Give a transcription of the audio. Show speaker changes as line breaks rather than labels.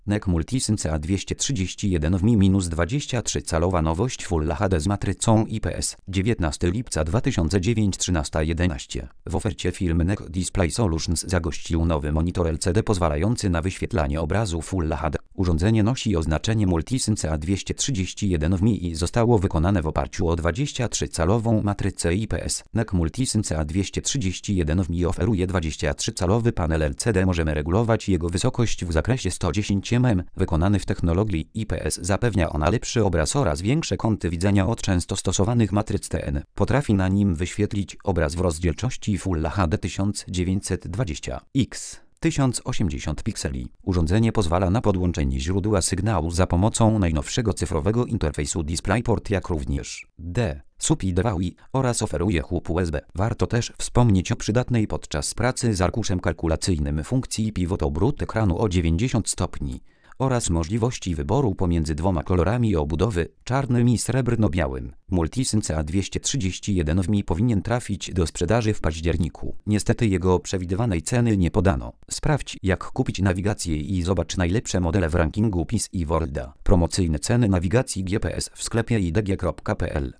NEC Multisyn CA231 w Mi-23-calowa nowość Full HD z matrycą IPS. 19 lipca 2009 13:11. W ofercie firmy NEC Display Solutions zagościł nowy monitor LCD pozwalający na wyświetlanie obrazu Full HD. Urządzenie nosi oznaczenie Multisyn CA231 w Mi i zostało wykonane w oparciu o 23-calową matrycę IPS. NEC Multisyn CA231 w Mi oferuje 23-calowy panel LCD. Możemy regulować jego wysokość w zakresie 110 mm. Wykonany w technologii IPS zapewnia ona lepszy obraz oraz większe kąty widzenia od często stosowanych matryc TN. Potrafi na nim wyświetlić obraz w rozdzielczości Full HD 1920x. 1080 pikseli. Urządzenie pozwala na podłączenie źródła sygnału za pomocą najnowszego cyfrowego interfejsu DisplayPort, jak również SUPI DVI oraz oferuje chłop USB. Warto też wspomnieć o przydatnej podczas pracy z arkuszem kalkulacyjnym funkcji pivot obrót ekranu o 90 stopni oraz możliwości wyboru pomiędzy dwoma kolorami obudowy, czarnym i srebrno-białym. Multisyn CA231 w Mi powinien trafić do sprzedaży w październiku. Niestety jego przewidywanej ceny nie podano. Sprawdź, jak kupić nawigację i zobacz najlepsze modele w rankingu PIS i Worlda. Promocyjne ceny nawigacji GPS w sklepie idg.pl.